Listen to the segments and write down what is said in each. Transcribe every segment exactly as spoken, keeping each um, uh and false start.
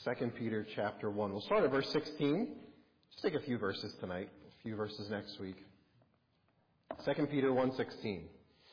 Second Peter chapter one. We'll start at verse sixteen. Just take a few verses tonight, a few verses next week. Second Peter one sixteen.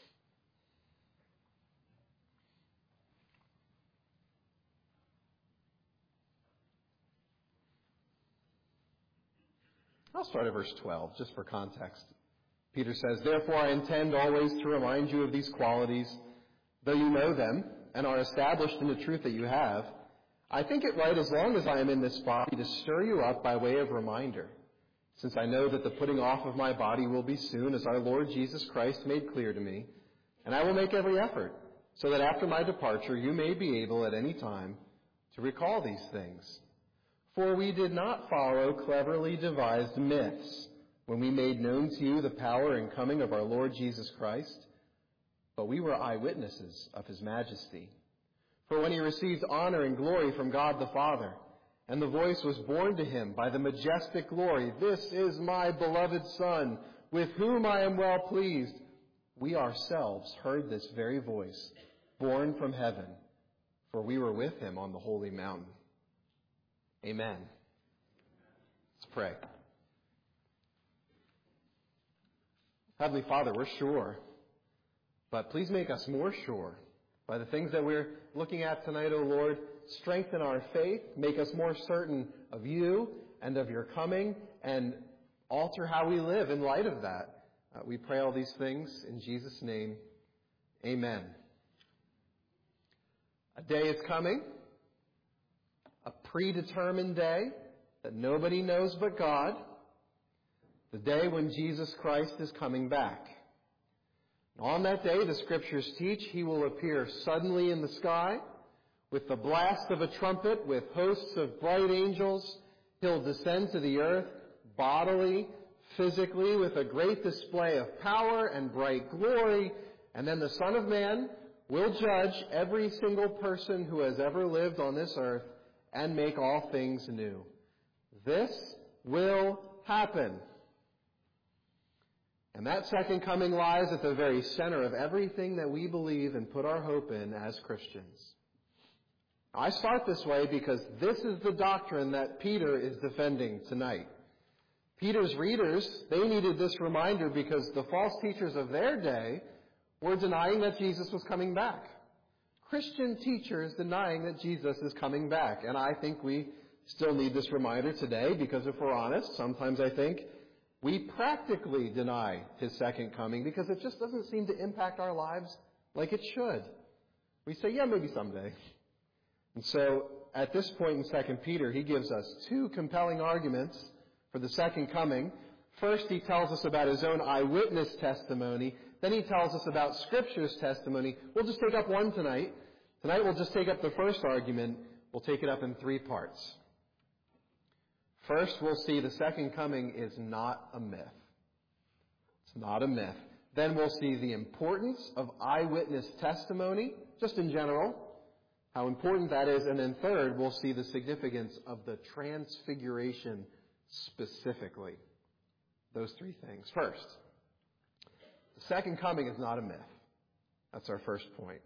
I'll start at verse twelve, just for context. Peter says, "Therefore I intend always to remind you of these qualities, though you know them and are established in the truth that you have. I think it right, as long as I am in this body, to stir you up by way of reminder, since I know that the putting off of my body will be soon, as our Lord Jesus Christ made clear to me. And I will make every effort, so that after my departure you may be able at any time to recall these things. For we did not follow cleverly devised myths when we made known to you the power and coming of our Lord Jesus Christ, but we were eyewitnesses of his majesty. For when he received honor and glory from God the Father, and the voice was borne to him by the majestic glory, 'This is my beloved Son, with whom I am well pleased,' we ourselves heard this very voice, borne from heaven, for we were with him on the holy mountain." Amen. Let's pray. Heavenly Father, we're sure, but please make us more sure by the things that we're looking at tonight, O Lord. Strengthen our faith, make us more certain of you and of your coming, and alter how we live in light of that. Uh, we pray all these things in Jesus' name. Amen. A day is coming, a predetermined day that nobody knows but God, the day when Jesus Christ is coming back. And on that day, the Scriptures teach, he will appear suddenly in the sky with the blast of a trumpet, with hosts of bright angels. He'll descend to the earth bodily, physically, with a great display of power and bright glory. And then the Son of Man will judge every single person who has ever lived on this earth and make all things new. This will happen. And that second coming lies at the very center of everything that we believe and put our hope in as Christians. I start this way because this is the doctrine that Peter is defending tonight. Peter's readers, they needed this reminder because the false teachers of their day were denying that Jesus was coming back. Christian teachers denying that Jesus is coming back. And I think we still need this reminder today because if we're honest, sometimes I think we practically deny his second coming because it just doesn't seem to impact our lives like it should. We say, yeah, maybe someday. And so at this point in Second Peter, he gives us two compelling arguments for the second coming. First, he tells us about his own eyewitness testimony. Then he tells us about Scripture's testimony. We'll just take up one tonight. Tonight we'll just take up the first argument. We'll take it up in three parts. First, we'll see the second coming is not a myth. It's not a myth. Then we'll see the importance of eyewitness testimony, just in general, how important that is. And then third, we'll see the significance of the transfiguration specifically. Those three things. First, the second coming is not a myth. That's our first point.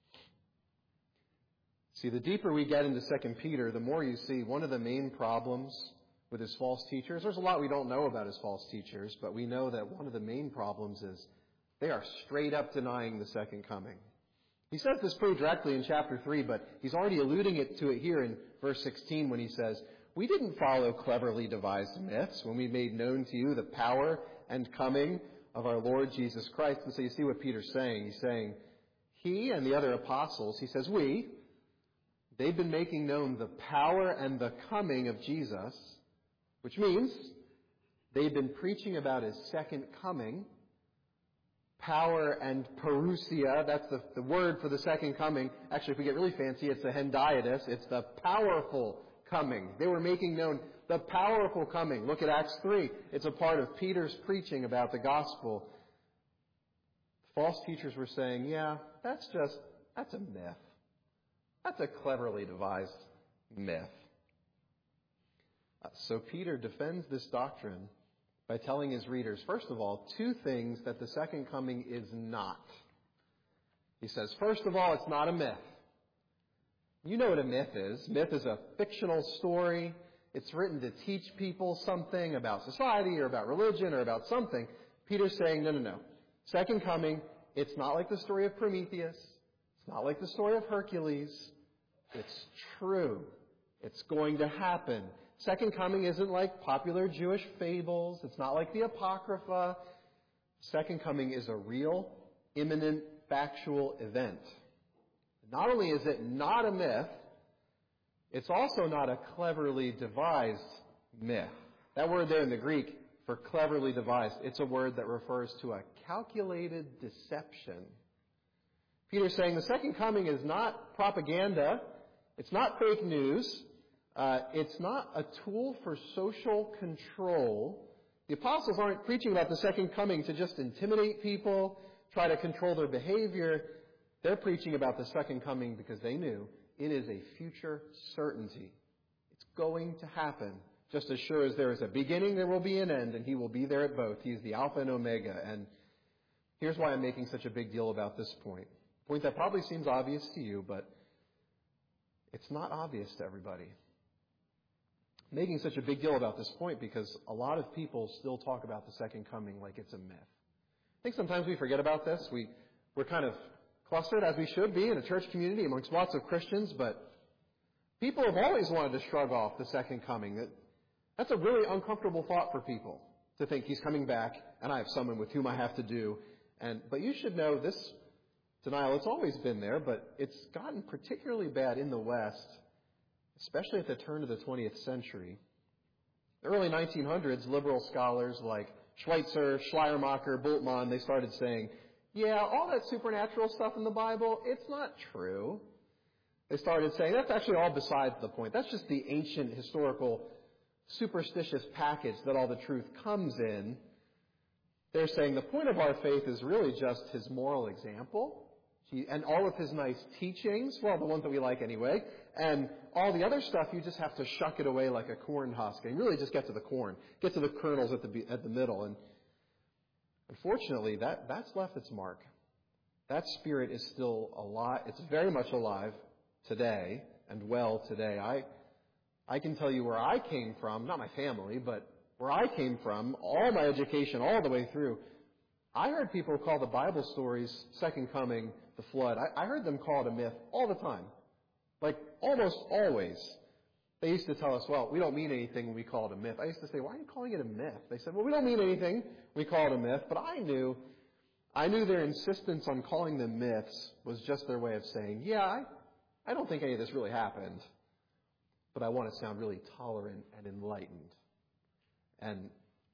See, the deeper we get into Second Peter, the more you see one of the main problems with his false teachers. There's a lot we don't know about his false teachers, but we know that one of the main problems is they are straight up denying the second coming. He says this pretty directly in chapter three, but he's already alluding it to it here in verse sixteen when he says, "We didn't follow cleverly devised myths when we made known to you the power and coming of our Lord Jesus Christ." And so you see what Peter's saying. He's saying he and the other apostles, he says we, they've been making known the power and the coming of Jesus, which means they've been preaching about his second coming. Power and parousia, that's the, the word for the second coming. Actually, if we get really fancy, it's the hendiadys. It's the powerful coming. They were making known the powerful coming. Look at Acts three. It's a part of Peter's preaching about the gospel. False teachers were saying, yeah, that's just, that's a myth. That's a cleverly devised myth. Uh, so Peter defends this doctrine by telling his readers, first of all, two things that the second coming is not. He says, first of all, it's not a myth. You know what a myth is. Myth is a fictional story. It's written to teach people something about society or about religion or about something. Peter's saying, no, no, no. Second coming, it's not like the story of Prometheus. It's not like the story of Hercules. It's true. It's going to happen. Second coming isn't like popular Jewish fables. It's not like the Apocrypha. Second coming is a real, imminent, factual event. Not only is it not a myth, it's also not a cleverly devised myth. That word there in the Greek for cleverly devised, it's a word that refers to a calculated deception. Peter's saying the second coming is not propaganda. It's not fake news. Uh, it's not a tool for social control. The apostles aren't preaching about the second coming to just intimidate people, try to control their behavior. They're preaching about the second coming because they knew it is a future certainty. It's going to happen. Just as sure as there is a beginning, there will be an end, and he will be there at both. He's the Alpha and Omega. And here's why I'm making such a big deal about this point. A point that probably seems obvious to you, but it's not obvious to everybody. I'm making such a big deal about this point because a lot of people still talk about the second coming like it's a myth. I think sometimes we forget about this. We, we're kind of clustered, as we should be, in a church community amongst lots of Christians, but people have always wanted to shrug off the second coming. That, that's a really uncomfortable thought for people, to think he's coming back and I have someone with whom I have to do. And But you should know this denial, it's always been there, but it's gotten particularly bad in the West, especially at the turn of the twentieth century. The early nineteen hundreds, liberal scholars like Schweitzer, Schleiermacher, Bultmann, they started saying, yeah, all that supernatural stuff in the Bible, it's not true. They started saying, that's actually all besides the point. That's just the ancient, historical, superstitious package that all the truth comes in. They're saying the point of our faith is really just his moral example and all of his nice teachings, well, the ones that we like anyway, and all the other stuff, you just have to shuck it away like a corn husk and really just get to the corn, get to the kernels at the at the middle. And unfortunately, that, that's left its mark. That spirit is still alive. It's very much alive today and well today. I, I can tell you where I came from, not my family, but where I came from, all my education, all the way through. I heard people call the Bible stories, second coming, the flood. I, I heard them call it a myth all the time. Like, almost always. They used to tell us, well, we don't mean anything when we call it a myth. I used to say, why are you calling it a myth? They said, well, we don't mean anything when we call it a myth. But I knew, I knew their insistence on calling them myths was just their way of saying, yeah, I, I don't think any of this really happened. But I want to sound really tolerant and enlightened. And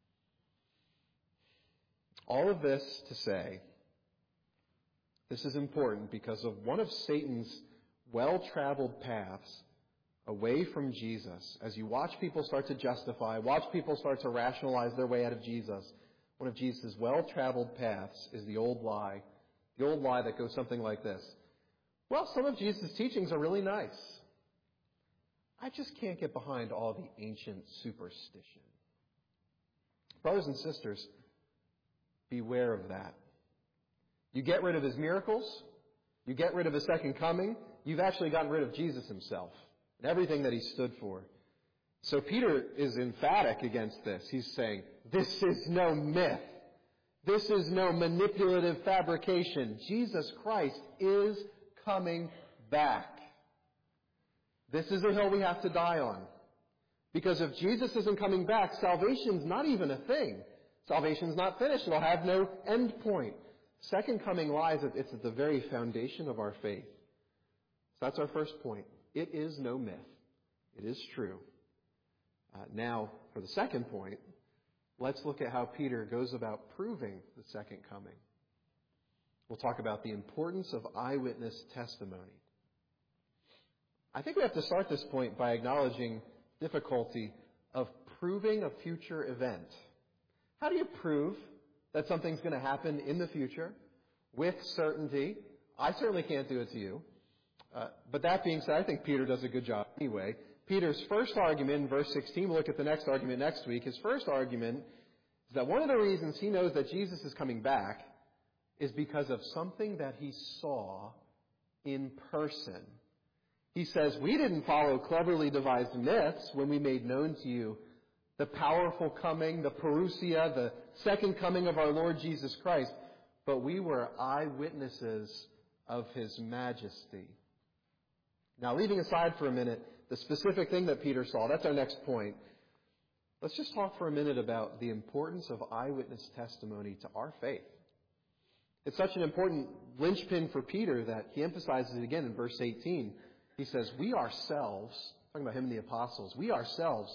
all of this to say, this is important because of one of Satan's well-traveled paths away from Jesus. As you watch people start to justify, watch people start to rationalize their way out of Jesus, one of Jesus' well-traveled paths is the old lie. The old lie that goes something like this. Well, some of Jesus' teachings are really nice. I just can't get behind all the ancient superstition. Brothers and sisters, beware of that. You get rid of his miracles, you get rid of his second coming, you've actually gotten rid of Jesus himself and everything that he stood for. So Peter is emphatic against this. He's saying, this is no myth. This is no manipulative fabrication. Jesus Christ is coming back. This is a hill we have to die on. Because if Jesus isn't coming back, salvation's not even a thing. Salvation's not finished. It'll have no end point. Second coming lies, it's at the very foundation of our faith. So that's our first point. It is no myth. It is true. Uh, now, for the second point, let's look at how Peter goes about proving the second coming. We'll talk about the importance of eyewitness testimony. I think we have to start this point by acknowledging difficulty of proving a future event. How do you prove that something's going to happen in the future with certainty? I certainly can't do it to you. Uh, but that being said, I think Peter does a good job anyway. Peter's first argument in verse sixteen, we'll look at the next argument next week. His first argument is that one of the reasons he knows that Jesus is coming back is because of something that he saw in person. He says, we didn't follow cleverly devised myths when we made known to you the powerful coming, the parousia, the second coming of our Lord Jesus Christ, but we were eyewitnesses of His majesty. Now, leaving aside for a minute the specific thing that Peter saw, that's our next point. Let's just talk for a minute about the importance of eyewitness testimony to our faith. It's such an important linchpin for Peter that he emphasizes it again in verse eighteen. He says, we ourselves, talking about him and the apostles, we ourselves,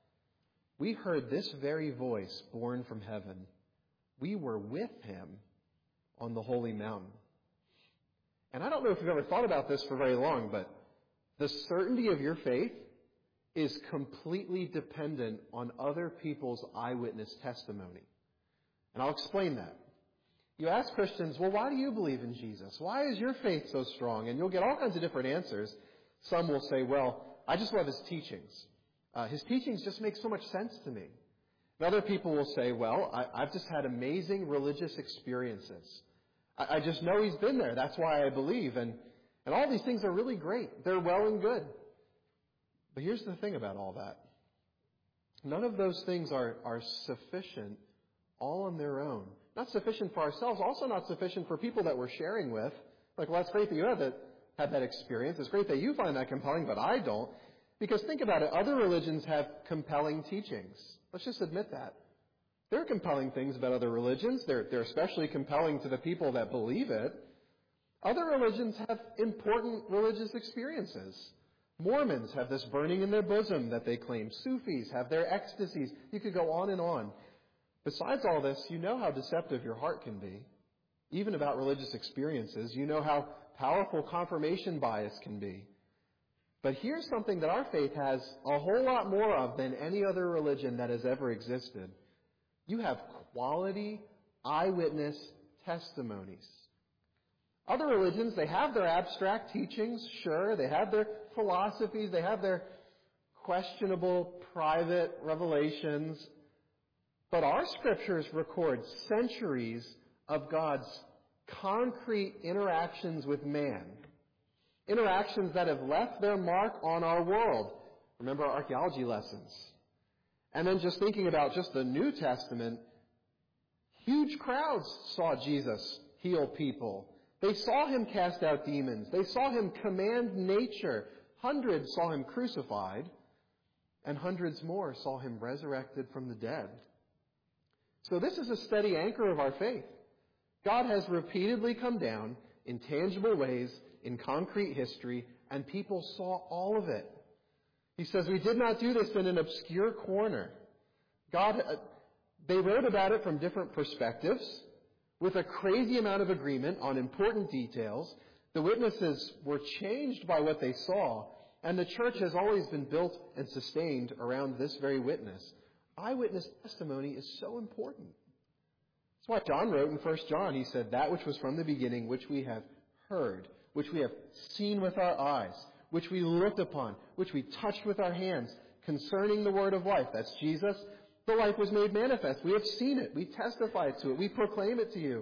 we heard this very voice born from heaven. We were with Him on the holy mountain. And I don't know if you've ever thought about this for very long, but the certainty of your faith is completely dependent on other people's eyewitness testimony. And I'll explain that. You ask Christians, well, why do you believe in Jesus? Why is your faith so strong? And you'll get all kinds of different answers. Some will say, well, I just love His teachings. Uh, his teachings just make so much sense to me. And other people will say, well, I, I've just had amazing religious experiences. I, I just know He's been there. That's why I believe. And, and all these things are really great. They're well and good. But here's the thing about all that. None of those things are, are sufficient all on their own. Not sufficient for ourselves, also not sufficient for people that we're sharing with. Like, well, that's great that you have that, have that experience. It's great that you find that compelling, but I don't. Because think about it, other religions have compelling teachings. Let's just admit that. There are compelling things about other religions. They're, they're especially compelling to the people that believe it. Other religions have important religious experiences. Mormons have this burning in their bosom that they claim. Sufis have their ecstasies. You could go on and on. Besides all this, you know how deceptive your heart can be, even about religious experiences. You know how powerful confirmation bias can be. But here's something that our faith has a whole lot more of than any other religion that has ever existed. You have quality eyewitness testimonies. Other religions, they have their abstract teachings, sure. They have their philosophies. They have their questionable private revelations. But our scriptures record centuries of God's concrete interactions with man. Interactions that have left their mark on our world. Remember our archaeology lessons. And then just thinking about just the New Testament, huge crowds saw Jesus heal people. They saw Him cast out demons. They saw Him command nature. Hundreds saw Him crucified. And hundreds more saw Him resurrected from the dead. So this is a steady anchor of our faith. God has repeatedly come down in tangible ways, in concrete history, and people saw all of it. He says, we did not do this in an obscure corner. God, uh, they wrote about it from different perspectives, with a crazy amount of agreement on important details. The witnesses were changed by what they saw, and the church has always been built and sustained around this very witness. Eyewitness testimony is so important. That's why John wrote in First John, he said, that which was from the beginning, which we have heard, which we have seen with our eyes, which we looked upon, which we touched with our hands, concerning the word of life. That's Jesus. The life was made manifest. We have seen it. We testify to it. We proclaim it to you.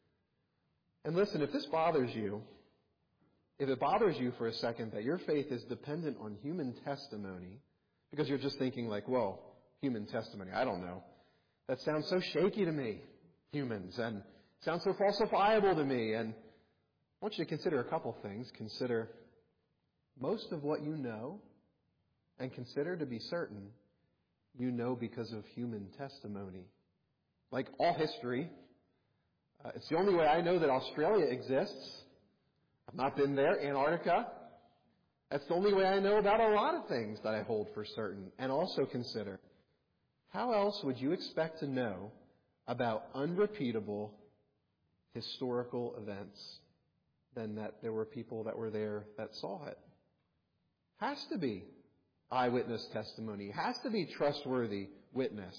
And listen, if this bothers you, if it bothers you for a second that your faith is dependent on human testimony, because you're just thinking like, well, human testimony, I don't know. That sounds so shaky to me, humans, and sounds so falsifiable to me. And I want you to consider a couple things. Consider most of what you know, and consider to be certain you know because of human testimony. Like all history, uh, it's the only way I know that Australia exists. I've not been there. Antarctica. That's the only way I know about a lot of things that I hold for certain. And also consider, how else would you expect to know about unrepeatable historical events than that there were people that were there that saw it? Has to be eyewitness testimony. Has to be trustworthy witness.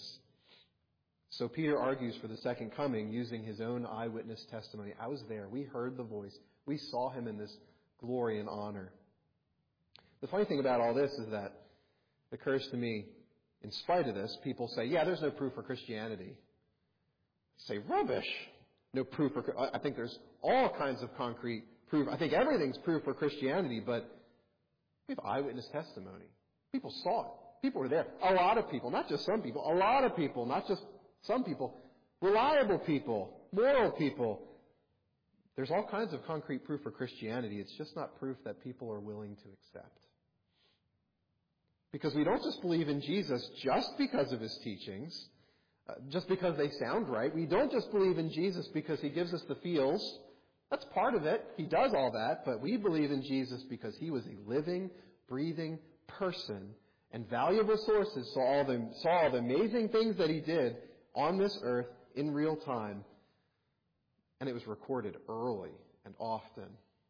So Peter argues for the second coming using his own eyewitness testimony. I was there. We heard the voice. We saw Him in this glory and honor. The funny thing about all this is that it occurs to me, in spite of this, people say, yeah, there's no proof for Christianity. I say, rubbish. No proof for, I think there's all kinds of concrete proof. I think everything's proof for Christianity, but We have eyewitness testimony. People saw it. People were there. A lot of people, not just some people, a lot of people, not just some people, reliable people, moral people. There's all kinds of concrete proof for Christianity. It's just not proof that people are willing to accept. Because we don't just believe in Jesus just because of his teachings, uh, just because they sound right. We don't just believe in Jesus because he gives us the feels. That's part of it. He does all that. But we believe in Jesus because he was a living, breathing person, and valuable sources saw all the, saw all the amazing things that he did on this earth in real time. And it was recorded early and often.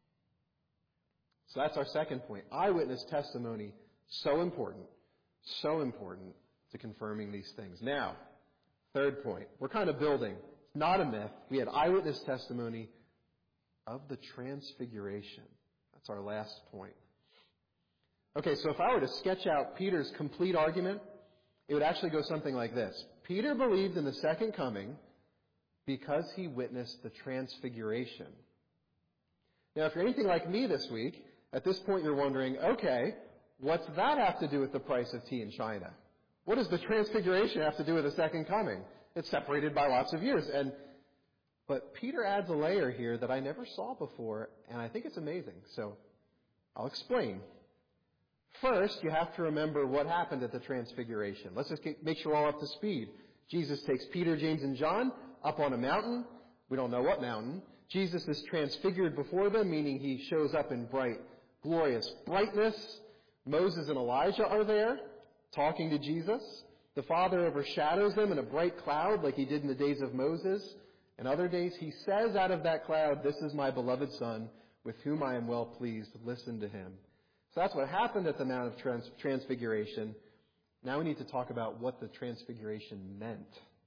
So that's our second point. Eyewitness testimony, so important, so important to confirming these things. Now, third point. We're kind of building. It's not a myth. We had eyewitness testimony of the transfiguration. That's our last point. Okay, so if I were to sketch out Peter's complete argument, it would actually go something like this. Peter believed in the second coming because he witnessed the transfiguration. Now, if you're anything like me this week, at this point you're wondering, okay, what's that have to do with the price of tea in China? What does the transfiguration have to do with the second coming? It's separated by lots of years. And but Peter adds a layer here that I never saw before, and I think it's amazing. So I'll explain. First, you have to remember what happened at the transfiguration. Let's just get, make sure we're all up to speed. Jesus takes Peter, James, and John up on a mountain. We don't know what mountain. Jesus is transfigured before them, meaning he shows up in bright, glorious brightness. Moses and Elijah are there, talking to Jesus. The Father overshadows them in a bright cloud like he did in the days of Moses. And other days he says out of that cloud, "This is my beloved Son, with whom I am well pleased. Listen to him." So that's what happened at the Mount of Trans- Transfiguration. Now we need to talk about what the Transfiguration meant.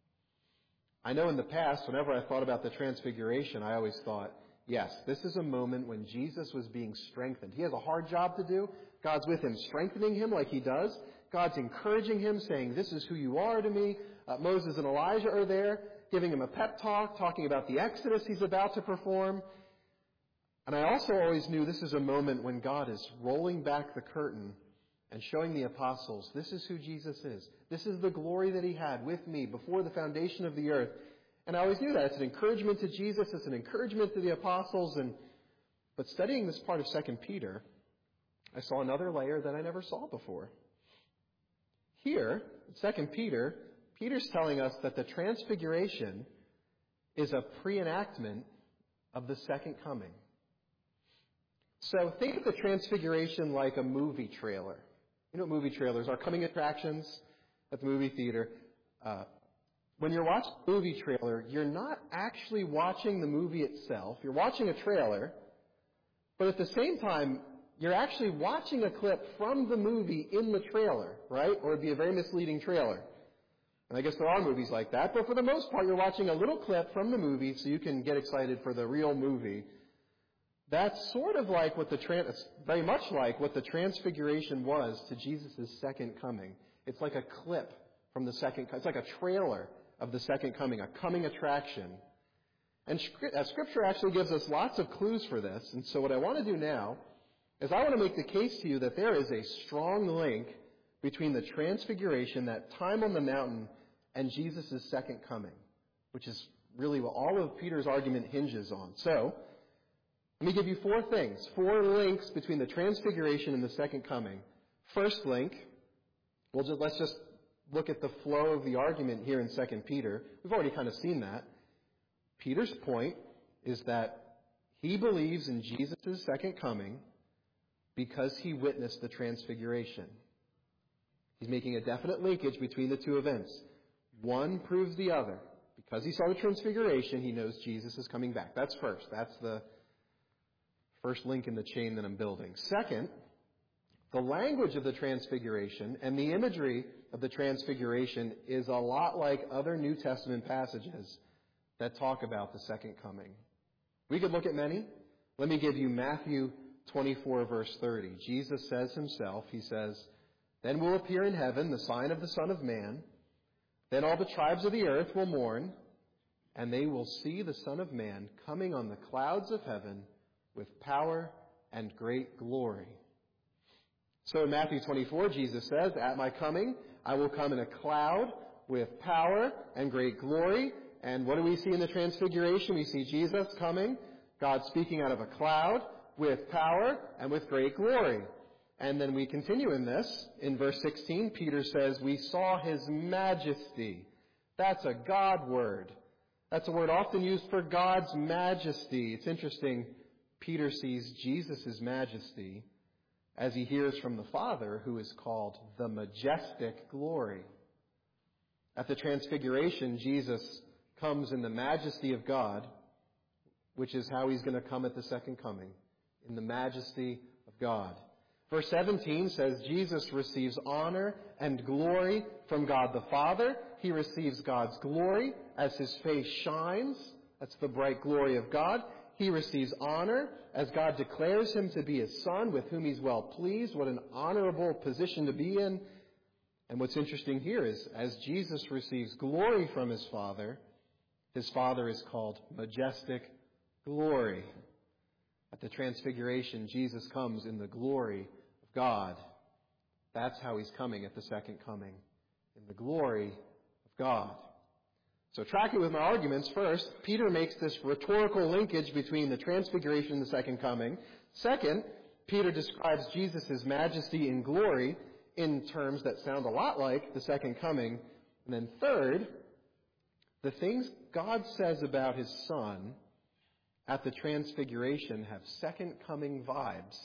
I know in the past, whenever I thought about the Transfiguration, I always thought, yes, this is a moment when Jesus was being strengthened. He has a hard job to do. God's with him, strengthening him like he does. God's encouraging him, saying, "This is who you are to me." Uh, Moses and Elijah are there, giving him a pep talk, talking about the Exodus he's about to perform. And I also always knew this is a moment when God is rolling back the curtain and showing the apostles, this is who Jesus is. This is the glory that he had with me before the foundation of the earth. And I always knew that. It's an encouragement to Jesus. It's an encouragement to the apostles. And but studying this part of Second Peter, I saw another layer that I never saw before. Here, in Second Peter, Peter's telling us that the Transfiguration is a pre-enactment of the second coming. So think of the Transfiguration like a movie trailer. You know what movie trailers are? Coming attractions at the movie theater. Uh, when you're watching a movie trailer, you're not actually watching the movie itself. You're watching a trailer, but at the same time, you're actually watching a clip from the movie in the trailer, right? Or it'd be a very misleading trailer. And I guess there are movies like that, but for the most part, you're watching a little clip from the movie so you can get excited for the real movie. That's sort of like what the, trans, very much like what the Transfiguration was to Jesus' second coming. It's like a clip from the second, it's like a trailer of the second coming, a coming attraction. And Scripture actually gives us lots of clues for this. And so what I want to do now is I want to make the case to you that there is a strong link between the Transfiguration, that time on the mountain, and Jesus' second coming, which is really what all of Peter's argument hinges on. So, let me give you four things, four links between the Transfiguration and the second coming. First link, we'll just, let's just look at the flow of the argument here in Second Peter. We've already kind of seen that. Peter's point is that he believes in Jesus' second coming because he witnessed the Transfiguration. He's making a definite linkage between the two events. One proves the other. Because he saw the Transfiguration, he knows Jesus is coming back. That's first. That's the first link in the chain that I'm building. Second, the language of the Transfiguration and the imagery of the Transfiguration is a lot like other New Testament passages that talk about the second coming. We could look at many. Let me give you Matthew twenty-four, verse thirty. Jesus says himself, he says, "Then will appear in heaven the sign of the Son of Man. Then all the tribes of the earth will mourn, and they will see the Son of Man coming on the clouds of heaven with power and great glory." So in Matthew twenty-four, Jesus says, "At my coming, I will come in a cloud with power and great glory." And what do we see in the Transfiguration? We see Jesus coming, God speaking out of a cloud with power and with great glory. And then we continue in this. In verse sixteen, Peter says, "We saw his majesty." That's a God word. That's a word often used for God's majesty. It's interesting. Peter sees Jesus' majesty as he hears from the Father, who is called the majestic glory. At the Transfiguration, Jesus comes in the majesty of God, which is how he's going to come at the second coming, in the majesty of God. Verse seventeen says Jesus receives honor and glory from God the Father. He receives God's glory as his face shines. That's the bright glory of God. He receives honor as God declares him to be his Son, with whom he's well pleased. What an honorable position to be in. And what's interesting here is, as Jesus receives glory from his Father, his Father is called majestic glory. At the Transfiguration, Jesus comes in the glory of God. That's how he's coming at the second coming, in the glory of God. So tracking with my arguments, first, Peter makes this rhetorical linkage between the Transfiguration and the second coming. Second, Peter describes Jesus' majesty and glory in terms that sound a lot like the second coming. And then third, the things God says about his Son at the Transfiguration have second coming vibes.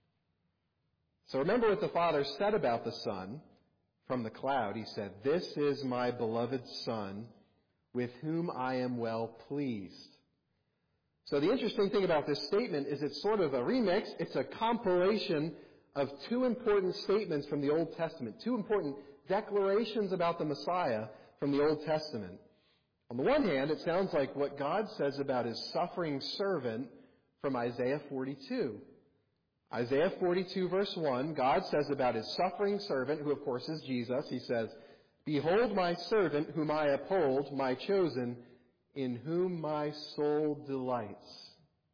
So remember what the Father said about the Son from the cloud. He said, "This is my beloved Son, with whom I am well pleased." So the interesting thing about this statement is it's sort of a remix. It's a compilation of two important statements from the Old Testament, two important declarations about the Messiah from the Old Testament. On the one hand, it sounds like what God says about his suffering servant from Isaiah forty-two. Isaiah forty-two verse one, God says about his suffering servant, who of course is Jesus, he says, "Behold my servant whom I uphold, my chosen, in whom my soul delights.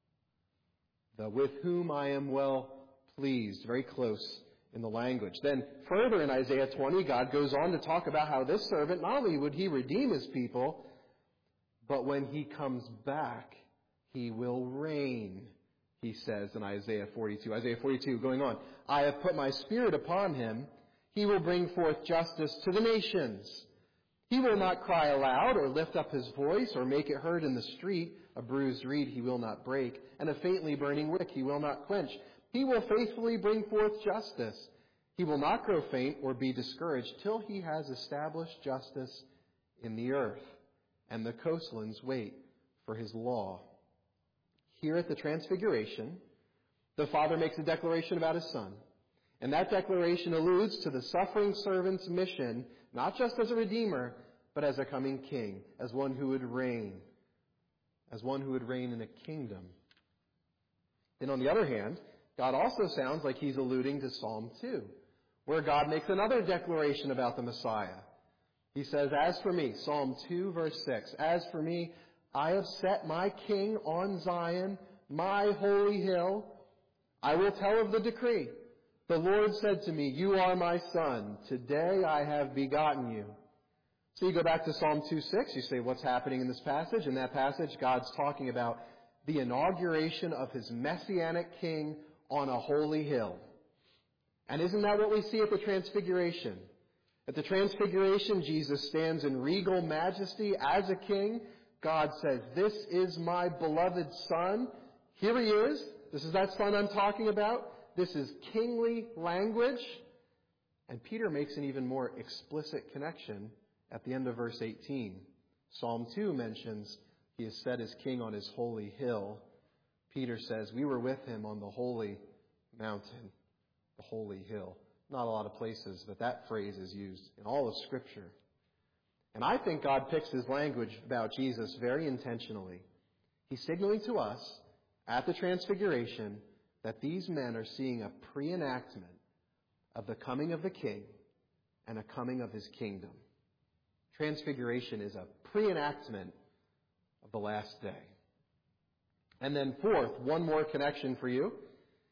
The with whom I am well pleased." Very close in the language. Then further in Isaiah twenty, God goes on to talk about how this servant, not only would he redeem his people, but when he comes back, he will reign, he says in Isaiah forty-two. Isaiah forty-two, going on, "I have put my spirit upon him. He will bring forth justice to the nations. He will not cry aloud or lift up his voice or make it heard in the street. A bruised reed he will not break, and a faintly burning wick he will not quench. He will faithfully bring forth justice. He will not grow faint or be discouraged till he has established justice in the earth, and the coastlands wait for his law." Here at the Transfiguration, the Father makes a declaration about his Son. And that declaration alludes to the suffering servant's mission, not just as a redeemer, but as a coming king, as one who would reign, as one who would reign in a kingdom. Then on the other hand, God also sounds like he's alluding to Psalm two, where God makes another declaration about the Messiah. He says, "As for me," Psalm two verse six, "As for me, I have set my king on Zion, my holy hill. I will tell of the decree. The Lord said to me, you are my son. Today I have begotten you." So you go back to Psalm two six. You say, what's happening in this passage? In that passage, God's talking about the inauguration of his messianic king on a holy hill. And isn't that what we see at the Transfiguration? At the Transfiguration, Jesus stands in regal majesty as a king. God says, "This is my beloved Son." Here he is. This is that Son I'm talking about. This is kingly language. And Peter makes an even more explicit connection at the end of verse eighteen. Psalm two mentions he is set as king on his holy hill. Peter says, "We were with him on the holy mountain," the holy hill. Not a lot of places, but that phrase is used in all of Scripture. And I think God picks his language about Jesus very intentionally. He's signaling to us at the Transfiguration that these men are seeing a pre-enactment of the coming of the King and a coming of his kingdom. Transfiguration is a pre-enactment of the last day. And then fourth, one more connection for you.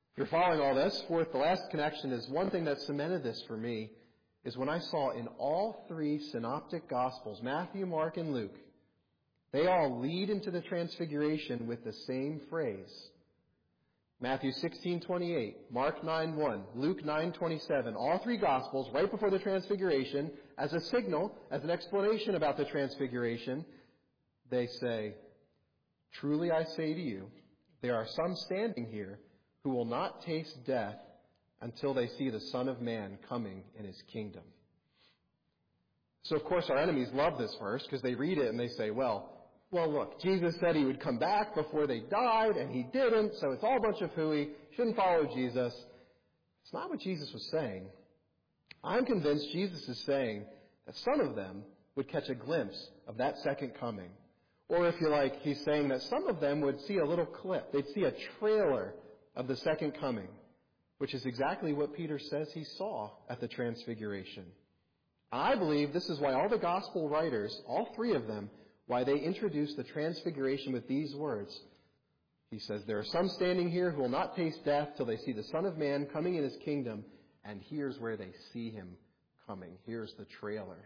If you're following all this, fourth, the last connection is one thing that cemented this for me is when I saw in all three synoptic gospels, Matthew, Mark, and Luke, they all lead into the transfiguration with the same phrase. Matthew sixteen twenty-eight, Mark nine one, Luke nine twenty-seven, all three Gospels, right before the Transfiguration, as a signal, as an explanation about the Transfiguration, they say, "Truly I say to you, there are some standing here who will not taste death until they see the Son of Man coming in his kingdom." So, of course, our enemies love this verse because they read it and they say, well, Well, look, Jesus said he would come back before they died, and he didn't, so it's all a bunch of hooey. Shouldn't follow Jesus. It's not what Jesus was saying. I'm convinced Jesus is saying that some of them would catch a glimpse of that second coming. Or if you like, he's saying that some of them would see a little clip. They'd see a trailer of the second coming, which is exactly what Peter says he saw at the Transfiguration. I believe this is why all the gospel writers, all three of them, why they introduce the Transfiguration with these words. He says, there are some standing here who will not taste death till they see the Son of Man coming in his kingdom, and here's where they see him coming. Here's the trailer.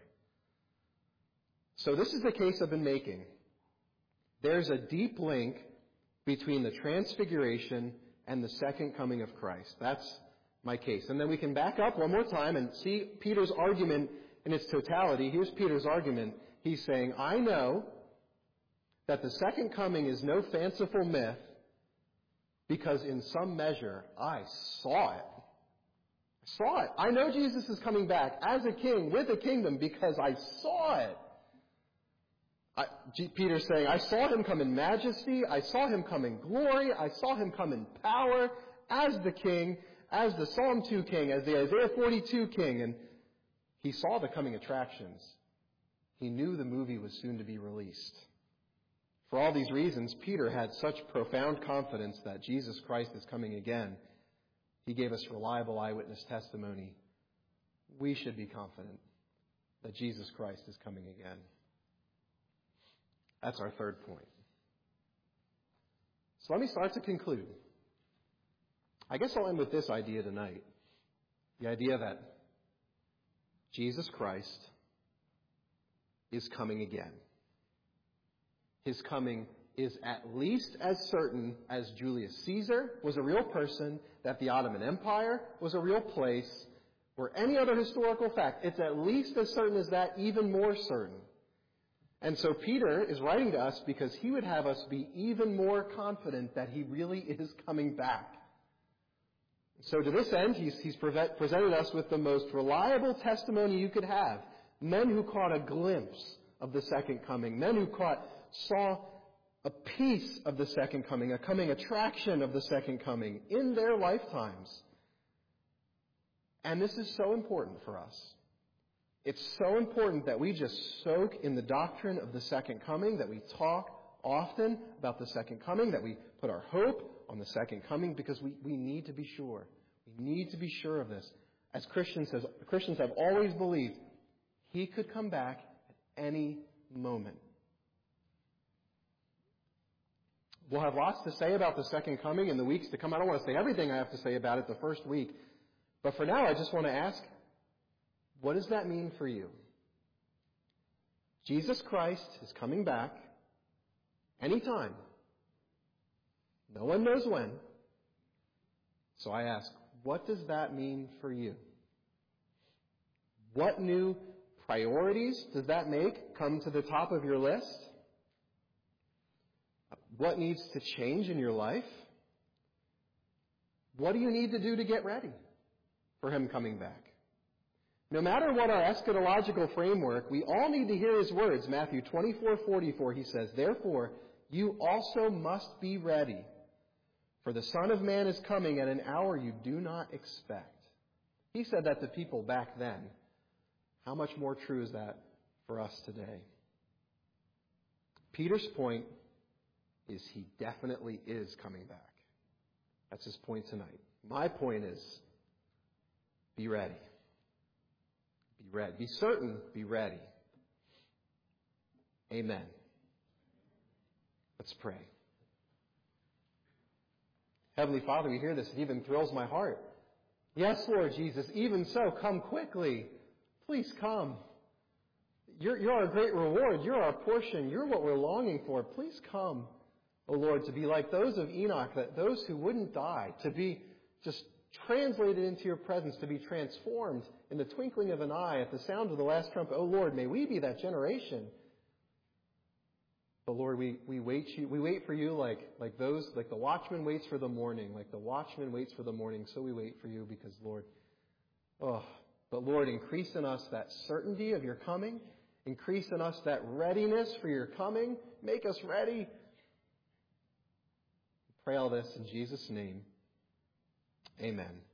So this is the case I've been making. There's a deep link between the Transfiguration and the second coming of Christ. That's my case. And then we can back up one more time and see Peter's argument in its totality. Here's Peter's argument. He's saying, I know that the second coming is no fanciful myth because in some measure I saw it. I saw it. I know Jesus is coming back as a king with a kingdom because I saw it. I, G, Peter's saying, I saw him come in majesty. I saw him come in glory. I saw him come in power as the king, as the Psalm two king, as the Isaiah forty-two king. And he saw the coming attractions. He knew the movie was soon to be released. For all these reasons, Peter had such profound confidence that Jesus Christ is coming again. He gave us reliable eyewitness testimony. We should be confident that Jesus Christ is coming again. That's our third point. So let me start to conclude. I guess I'll end with this idea tonight. The idea that Jesus Christ is coming again. His coming is at least as certain as Julius Caesar was a real person, that the Ottoman Empire was a real place, or any other historical fact. It's at least as certain as that, even more certain. And so Peter is writing to us because he would have us be even more confident that he really is coming back. So to this end, he's, he's presented us with the most reliable testimony you could have. Men who caught a glimpse of the second coming. Men who caught, saw a piece of the second coming, a coming attraction of the second coming in their lifetimes. And this is so important for us. It's so important that we just soak in the doctrine of the second coming, that we talk often about the second coming, that we put our hope on the second coming, because we, we need to be sure. We need to be sure of this. As Christians, as Christians have always believed, he could come back at any moment. We'll have lots to say about the second coming in the weeks to come. I don't want to say everything I have to say about it the first week. But for now, I just want to ask, what does that mean for you? Jesus Christ is coming back anytime. No one knows when. So I ask, what does that mean for you? What new priorities does that make come to the top of your list? What needs to change in your life? What do you need to do to get ready for him coming back? No matter what our eschatological framework, we all need to hear his words. Matthew twenty-four forty-four, he says, therefore, you also must be ready, for the Son of Man is coming at an hour you do not expect. He said that to people back then. How much more true is that for us today? Peter's point is he definitely is coming back. That's his point tonight. My point is, be ready. Be ready. Be certain, be ready. Amen. Let's pray. Heavenly Father, we hear this. It even thrills my heart. Yes, Lord Jesus, even so, come quickly. Please come. You're, you're our great reward. You're our portion. You're what we're longing for. Please come, O Lord, to be like those of Enoch, that those who wouldn't die, to be just translated into your presence, to be transformed in the twinkling of an eye at the sound of the last trumpet. O Lord, may we be that generation. But Lord, we, we wait you, we wait for you like, like those, like the watchman waits for the morning, like the watchman waits for the morning, so we wait for you because, Lord, oh, but Lord, increase in us that certainty of your coming. Increase in us that readiness for your coming. Make us ready. Pray all this in Jesus' name. Amen.